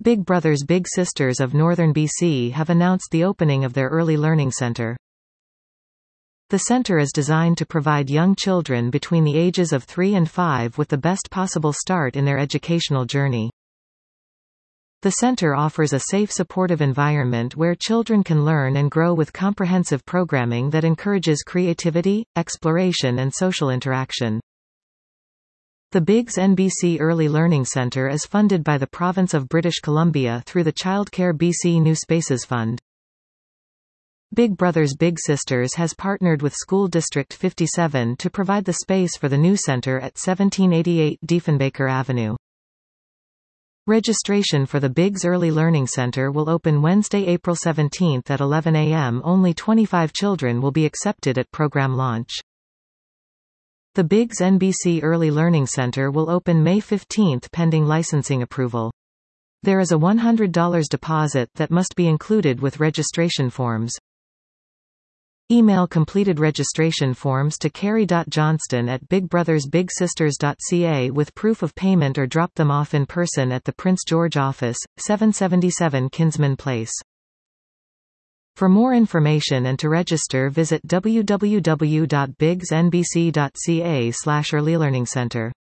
Big Brothers Big Sisters of Northern BC have announced the opening of their Early Learning Centre. The centre is designed to provide young children between the ages of 3 and 5 with the best possible start in their educational journey. The centre offers a safe, supportive environment where children can learn and grow with comprehensive programming that encourages creativity, exploration and social interaction. The Biggs NBC Early Learning Centre is funded by the Province of British Columbia through the Childcare BC New Spaces Fund. Big Brothers Big Sisters has partnered with School District 57 to provide the space for the new centre at 1788 Diefenbaker Avenue. Registration for the Biggs Early Learning Centre will open Wednesday, April 17 at 11 a.m. Only 25 children will be accepted at program launch. The Biggs NBC Early Learning Centre will open May 15 pending licensing approval. There is a $100 deposit that must be included with registration forms. Email completed registration forms to carrie.johnston@bigbrothersbigsisters.ca with proof of payment or drop them off in person at the Prince George Office, 777 Kinsman Place. For more information and to register, visit www.biggsnbc.ca/earlylearningcentre.